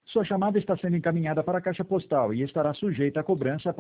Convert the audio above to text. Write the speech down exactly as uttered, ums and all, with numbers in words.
Sua chamada está sendo encaminhada para a caixa postal e estará sujeita a cobrança